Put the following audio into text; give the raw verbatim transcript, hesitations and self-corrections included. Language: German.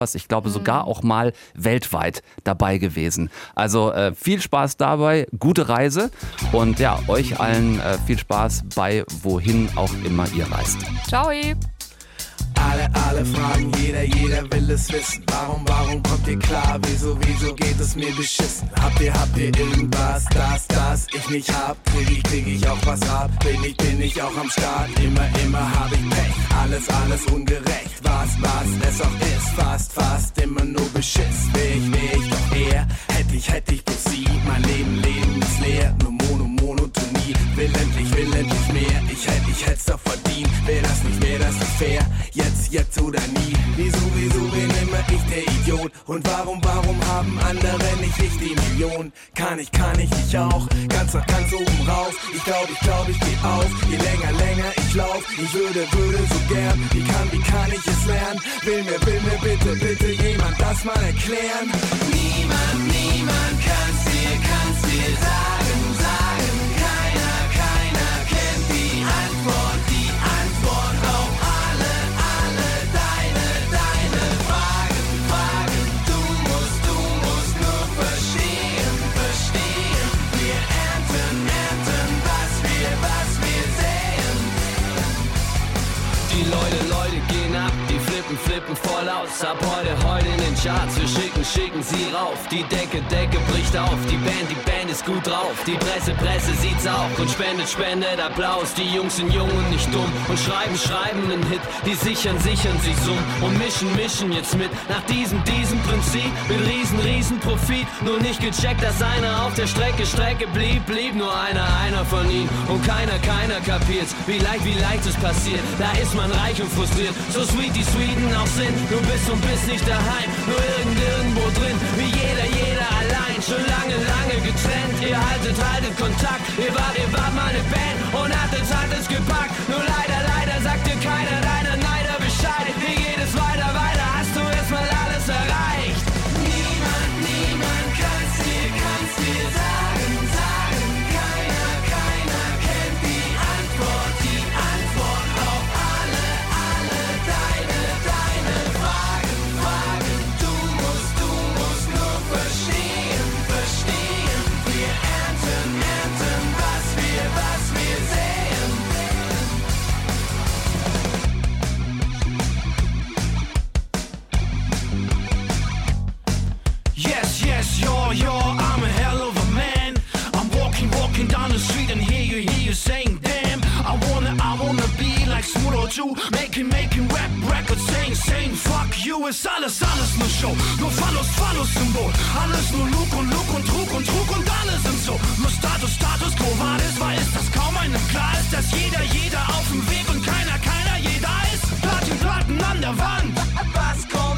Ich glaube sogar auch mal weltweit dabei gewesen. Also äh, viel Spaß dabei, gute Reise und ja, euch allen äh, viel Spaß bei wohin auch immer ihr reist. Ciao. Alle, alle fragen, jeder, jeder will es wissen. Warum, warum kommt ihr klar? Wieso, wieso geht es mir beschissen? Habt ihr, habt ihr irgendwas, das, das ich nicht hab? Krieg ich, krieg ich auch was ab? Bin ich, bin ich auch am Start? Immer, immer hab ich Pech. Alles, alles ungerecht. Was, was es auch ist. Fast, fast immer nur Beschiss. Wär ich, wär ich doch eher. Hätte ich, hätte ich bloß sie. Mein Leben, Leben ist leer. Nur Mono, Monotonie. Will endlich, will endlich mehr. Ich hätte, ich hätt's doch verdient. Wär das nicht, wär das nicht fair? Jetzt, jetzt oder nie. Wieso, wieso bin immer ich der Idiot? Und warum, warum haben andere nicht ich die Million? Kann ich, kann ich nicht auch? Ganz nach ganz oben rauf. Ich glaub, ich glaub, ich geh auf. Je länger, länger ich lauf. Ich würde, würde so gern. Wie kann, wie kann ich es lernen? Will mir, will mir bitte, bitte jemand das mal erklären? Niemand, niemand kann's dir, kann's dir sagen, sagen. Keiner, keiner kennt die Antwort, die Antwort auf alle, alle deine, deine Fragen, Fragen. Du musst, du musst nur verstehen, verstehen. Wir ernten, ernten, was wir, was wir säen. Die Leute, Leute gehen ab, die flippen, flippen voll aus. Ab heute, heute in den Charts, wir schicken, schicken sie rauf. Die Decke, Decke bricht auf, die Band, die Band ist gut drauf. Die Presse, Presse sieht's auch und spendet, spendet Applaus. Die Jungs sind jung und nicht dumm und schreiben, schreiben einen Hit. Die sichern, sichern sie Summ und mischen, mischen jetzt mit. Nach diesem, diesem Prinzip mit riesen, riesen Profit. Nur nicht gecheckt, dass einer auf der Strecke, Strecke blieb, blieb nur einer, einer von ihnen. Und keiner, keiner kapiert's, wie leicht, wie leicht es passiert. Da ist man reich und frustriert, so sweet die Sweden auch sind. Du bist und bist nicht daheim, nur irgend, irgendwo drin. Wie jeder, jeder allein, schon lange, lange getrennt. Ihr haltet, haltet Kontakt, ihr wart, ihr wart meine Band und hattet, hattet's gepackt. Nur leider, leider sagt dir keiner deiner Neider Bescheid. Wie geht es weiter, weiter, hast du erstmal alles erreicht? Niemand, niemand kann's dir, kann's dir sagen, sagen. Keiner, keiner kennt die Antwort, die Antwort auf alle, alle deine, deine Fragen, Fragen. Du musst, du musst nur verstehen, verstehen. Wir ernten, ernten, was wir, was wir säen. Yes, yes, yo, yo, I'm a hell of a man. I'm walking, walking down the street and hear you, hear you saying, damn. I wanna, I wanna be like Smooth or Jew, making, making rap records, saying, saying, fuck you. Ist alles, alles nur Show, nur Verlust, Verlust-Symbol. Alles nur Lug und Lug und Trug und Trug und alle sind so. Nur Status, Status quo, war das, war ist das kaum einem klar ist, dass jeder, jeder auf dem Weg und keiner, keiner, jeder ist. Platin, Platten an der Wand. Was kommt?